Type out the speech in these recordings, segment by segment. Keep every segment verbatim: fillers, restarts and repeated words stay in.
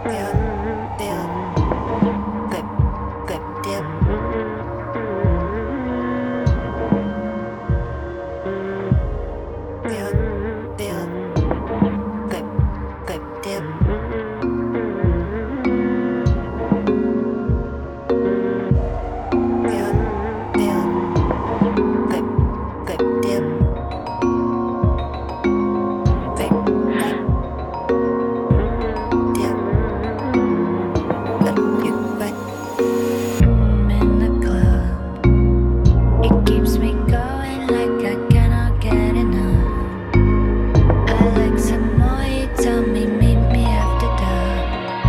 dip, dip, dip, dip, dip, dip, dip, dip, dip, dip, dip, dip, dip, dip, dip, dip, dip, dip, dip, in the club. It keeps me going like I cannot get enough. I like some more, you tell me, meet me after dark.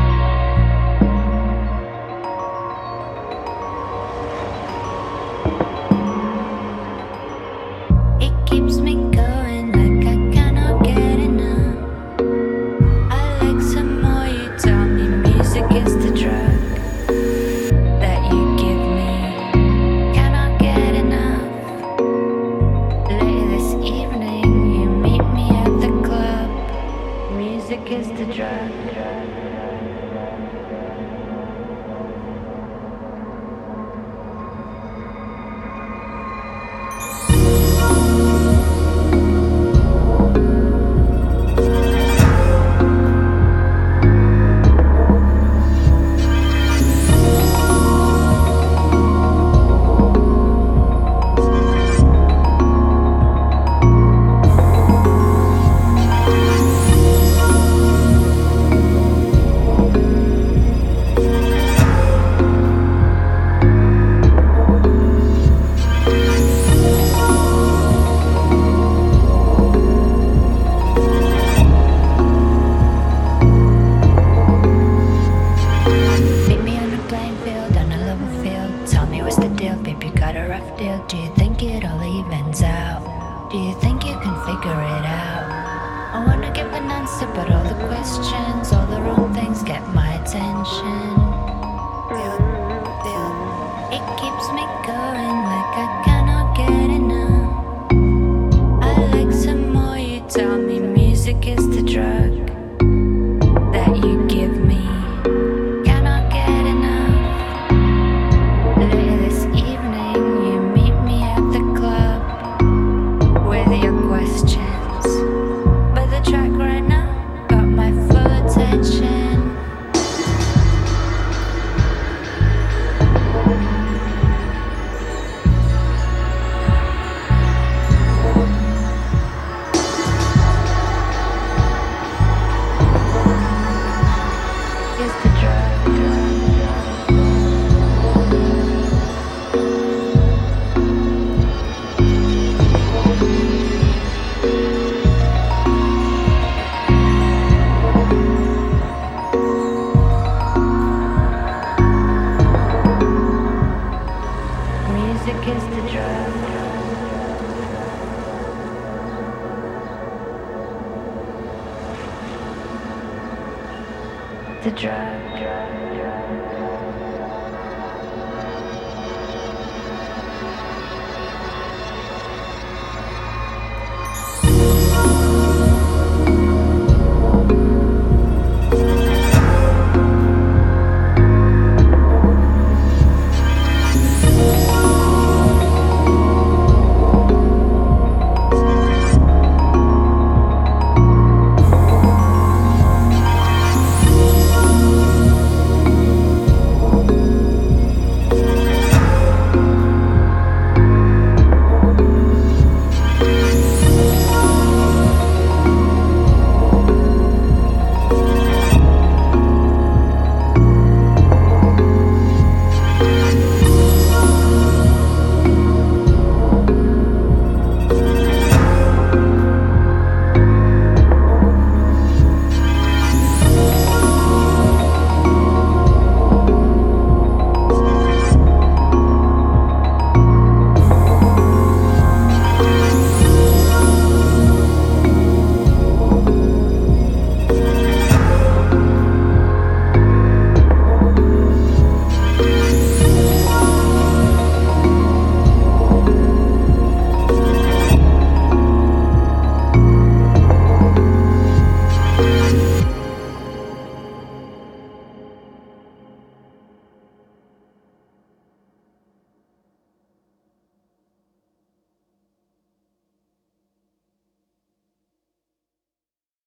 It keeps me going like I cannot get enough. I like some more, you tell me, music is the drug that you give me. Cannot get enough. Later this evening, you meet me at the club. Music is the drug. Meet me on a playing field, on a level field. Tell me what's the deal, babe, you got a rough deal. Do you think it all evens out? Do you think you can figure it out? I wanna give an answer, but all the questions, all the wrong things get my attention. It keeps me going like I cannot get enough. I like some more, you tell me, music is the drug that you give me. Cannot get enough. Later this evening, you meet me at the club with your questions. But the track right now got my full attention. Is the music is the drug. The drug.